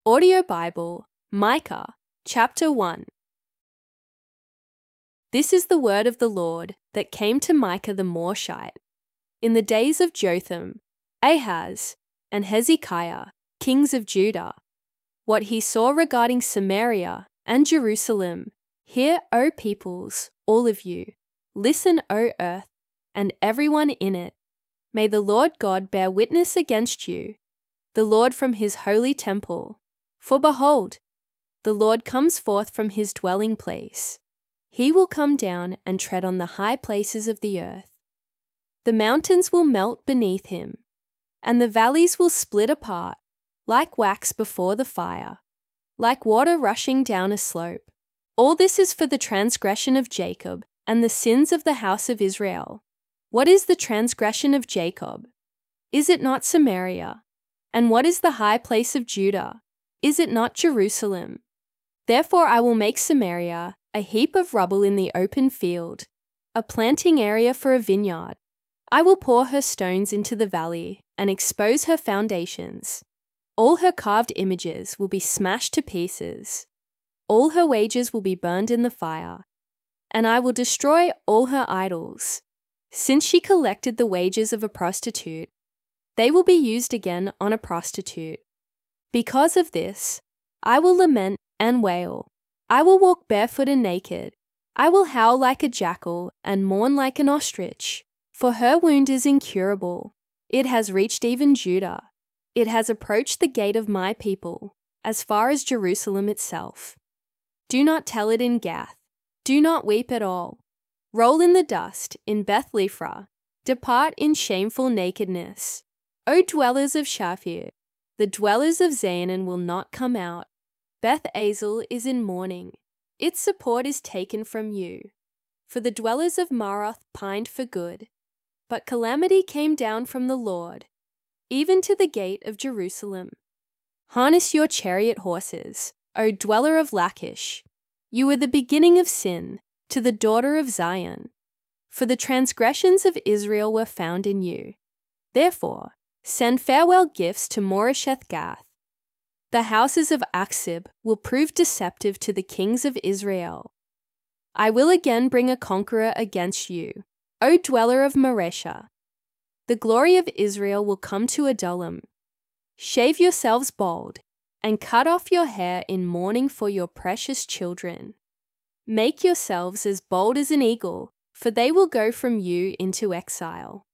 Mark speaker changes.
Speaker 1: Audio Bible, Micah, chapter 1. This is the word of the Lord that came to Micah the Morshite in the days of Jotham, Ahaz, and Hezekiah, kings of Judah. What he saw regarding Samaria and Jerusalem. Hear, O peoples, all of you. Listen, O earth, and everyone in it. May the Lord God bear witness against you, the Lord from his holy temple. For behold, the Lord comes forth from his dwelling place. He will come down and tread on the high places of the earth. The mountains will melt beneath him, and the valleys will split apart, like wax before the fire, like water rushing down a slope. All this is for the transgression of Jacob and the sins of the house of Israel. What is the transgression of Jacob? Is it not Samaria? And what is the high place of Judah? Is it not Jerusalem? Therefore I will make Samaria a heap of rubble in the open field, a planting area for a vineyard. I will pour her stones into the valley and expose her foundations. All her carved images will be smashed to pieces. All her wages will be burned in the fire, and I will destroy all her idols. Since she collected the wages of a prostitute, they will be used again on a prostitute. Because of this, I will lament and wail. I will walk barefoot and naked. I will howl like a jackal and mourn like an ostrich. For her wound is incurable. It has reached even Judah. It has approached the gate of my people, as far as Jerusalem itself. Do not tell it in Gath. Do not weep at all. Roll in the dust in Beth-Lephra. Depart in shameful nakedness. O dwellers of Shaphir, the dwellers of Zaanan will not come out. Beth Azel is in mourning. Its support is taken from you. For the dwellers of Maroth pined for good. But calamity came down from the Lord, even to the gate of Jerusalem. Harness your chariot horses, O dweller of Lachish. You are the beginning of sin, to the daughter of Zion. For the transgressions of Israel were found in you. Therefore, send farewell gifts to Moresheth Gath. The houses of Aksib will prove deceptive to the kings of Israel. I will again bring a conqueror against you, O dweller of Maresha. The glory of Israel will come to Adullam. Shave yourselves bald, and cut off your hair in mourning for your precious children. Make yourselves as bold as an eagle, for they will go from you into exile.